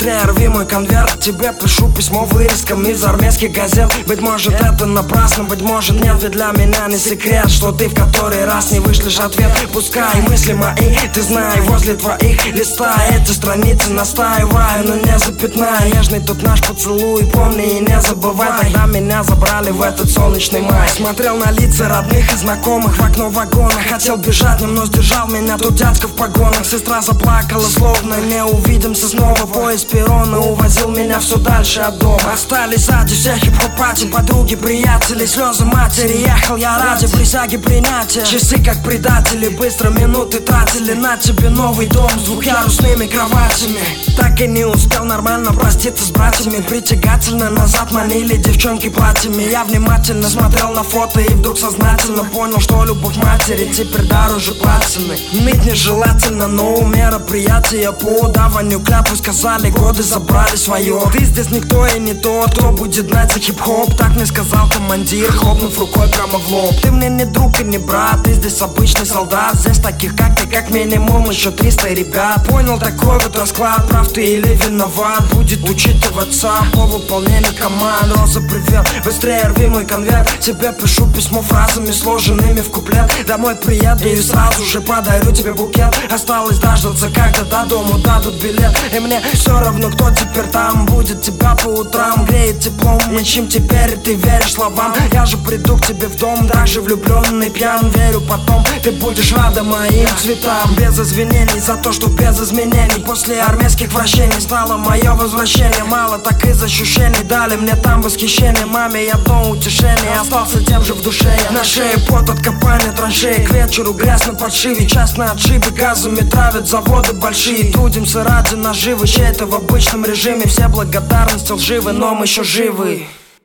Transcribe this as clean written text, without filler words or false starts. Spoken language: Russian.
Быстрее рви мой конверт, тебе пишу письмо вырезком из армейских газет. Быть может это напрасно, быть может нет, ведь для меня не секрет, что ты в который раз не вышлешь ответ. Пускай мысли мои, ты знай, возле твоих листай эти страницы, настаиваю, но не запятнай. Нежный тут наш поцелуй, помни и не забывай. Тогда меня забрали в этот солнечный май. Смотрел на лица родных и знакомых в окно вагона. Хотел бежать, но сдержал меня тут дядька в погонах. Сестра заплакала, словно не увидимся снова. Поезд перрона увозил меня все дальше от дома. Остались сзади все хип-хоп-пати, подруги, приятели, слезы матери. Ехал я ради присяги принятия. Часы как предатели, быстро минуты тратили. На тебе новый дом с двухъярусными кроватями. Так и не успел нормально проститься с братьями. Притягательно назад манили девчонки платьями. Я внимательно смотрел на фото и вдруг сознательно понял, что любовь матери теперь дороже платины. Ныть нежелательно, но у мероприятия по даванию клятвы сказали, годы забрали свое. Ты здесь никто и не тот, кто будет знать за хип-хоп. Так мне сказал командир, хлопнув рукой прямо в лоб. Ты мне не друг и не брат, ты здесь обычный солдат. Здесь таких как ты, как минимум еще 300 ребят. Понял такой вот расклад, прав ты или виноват. Будет учитываться по выполнению команд. Роза, привет, быстрее рви мой конверт. Тебе пишу письмо фразами, сложенными в куплет. Домой приеду и сразу же подарю тебе букет. Осталось дождаться, когда до дому дадут билет. И мне все равно, кто теперь там будет тебя по утрам, греет теплом. Ничем теперь, и ты веришь словам. Я же приду к тебе в дом, также влюбленный, пьян. Верю, потом ты будешь рада моим цветам. Без извинений за то, что без изменений. После армейских вращений стало мое возвращение. Мало так из ощущений дали мне там восхищение. Маме я одно утешение, остался тем же в душе я. На шее пот от копания траншеи, к вечеру грязь на подшиве. Часть на отшибе, газами травят заводы большие. Трудимся ради наживы, чей-то в обычном режиме. Все благодарности лживы, но мы еще живы.